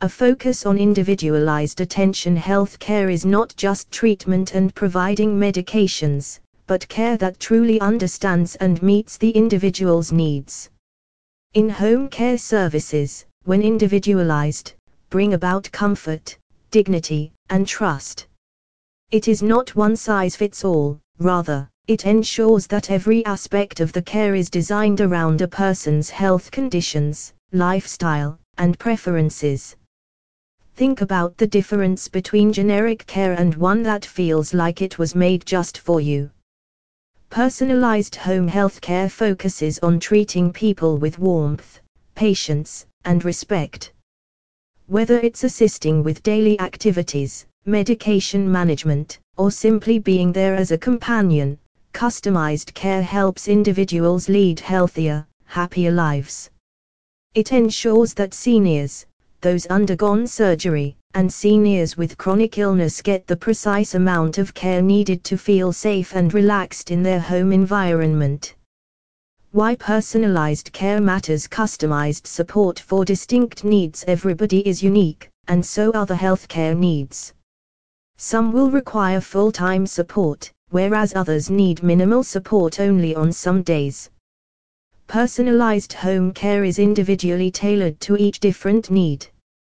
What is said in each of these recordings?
A focus on individualized attention. Healthcare is not just treatment and providing medications, but care that truly understands and meets the individual's needs. In-home care services, when individualized, bring about comfort, dignity, and trust. It is not one size fits all, rather, it ensures that every aspect of the care is designed around a person's health conditions, lifestyle, and preferences. Think about the difference between generic care and one that feels like it was made just for you. Personalized home healthcare focuses on treating people with warmth, patience, and respect. Whether it's assisting with daily activities, medication management, or simply being there as a companion, customized care helps individuals lead healthier, happier lives. It ensures that seniors, those undergone surgery, and seniors with chronic illness get the precise amount of care needed to feel safe and relaxed in their home environment. Why personalized care matters. Customized support for distinct needs. Everybody is unique, and so are the healthcare needs. Some will require full-time support, whereas others need minimal support only on some days. Personalized home care is individually tailored to each different need.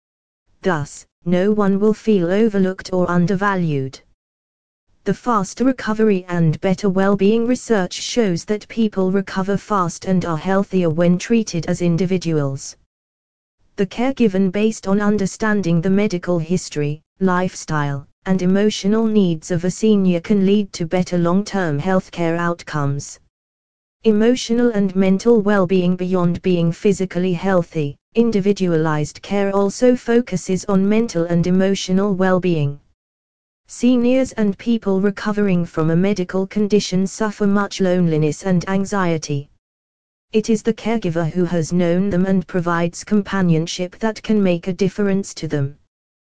Thus, no one will feel overlooked or undervalued. The faster recovery and better well-being. Research shows that people recover fast and are healthier when treated as individuals. The care given based on understanding the medical history, lifestyle, and emotional needs of a senior can lead to better long-term healthcare outcomes. Emotional and mental well-being. Beyond being physically healthy, individualized care also focuses on mental and emotional well-being. Seniors and people recovering from a medical condition suffer much loneliness and anxiety. It is the caregiver who has known them and provides companionship that can make a difference to them.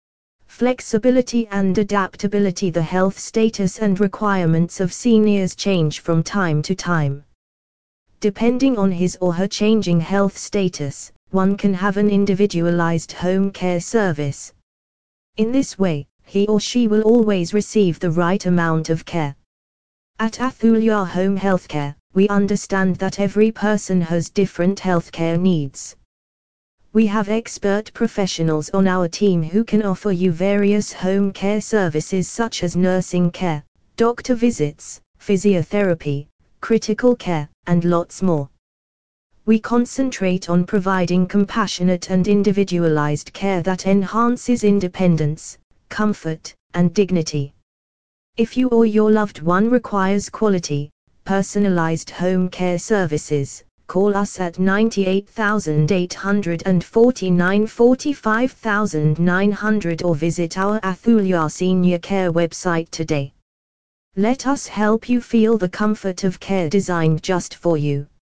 Flexibility and adaptability. The health status and requirements of seniors change from time to time. Depending on his or her changing health status, one can have an individualized home care service. In this way, he or she will always receive the right amount of care. At Athulya Home Healthcare, we understand that every person has different healthcare needs. We have expert professionals on our team who can offer you various home care services such as nursing care, doctor visits, physiotherapy, critical care, and lots more. We concentrate on providing compassionate and individualized care that enhances independence, comfort, and dignity. If you or your loved one requires quality, personalized home care services, call us at 98,849 45,900 or visit our Athulya Senior Care website today. Let us help you feel the comfort of care designed just for you.